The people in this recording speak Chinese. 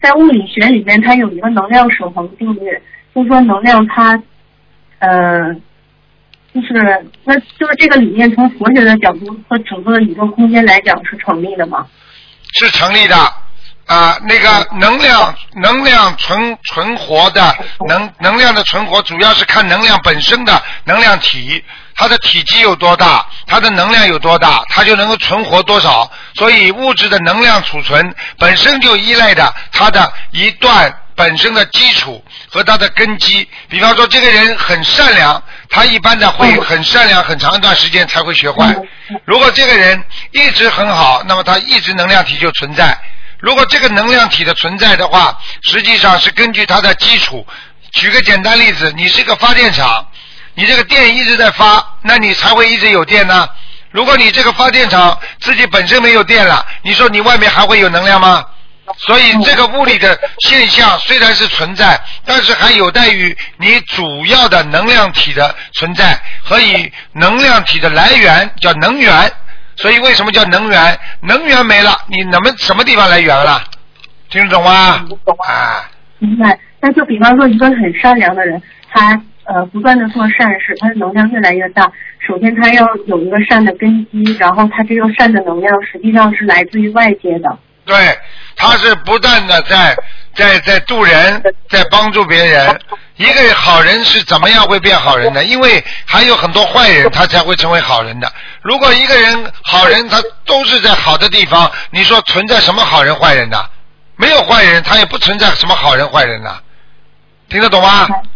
在物理学里面，它有一个能量守恒定律，就是说能量它，就是这个理念从佛学的角度和整个的宇宙空间来讲是成立的吗？ 是成立的。那个能量存活的能量的存活，主要是看能量本身的能量体，它的体积有多大，它的能量有多大，它就能够存活多少。所以物质的能量储存本身就依赖的它的一段本身的基础和它的根基。比方说这个人很善良，他一般的会很善良很长一段时间才会学坏。如果这个人一直很好，那么他一直能量体就存在。如果这个能量体的存在的话，实际上是根据它的基础。举个简单例子，你是个发电厂，你这个电一直在发，那你才会一直有电呢。如果你这个发电厂自己本身没有电了，你说你外面还会有能量吗？所以这个物理的现象虽然是存在，但是还有待于你主要的能量体的存在和以能量体的来源叫能源。所以为什么叫能源？能源没了，你什么地方来源了？听得懂吗？ 明白。那就比方说一个很善良的人，他不断的做善事，他的能量越来越大。首先他要有一个善的根基，然后他这个善的能量实际上是来自于外界的。 对，他是不断的在度人，在帮助别人。一个好人是怎么样会变好人的？因为还有很多坏人，他才会成为好人的。如果一个人好人，他都是在好的地方，你说存在什么好人坏人的？没有坏人，他也不存在什么好人坏人的。听得懂吗？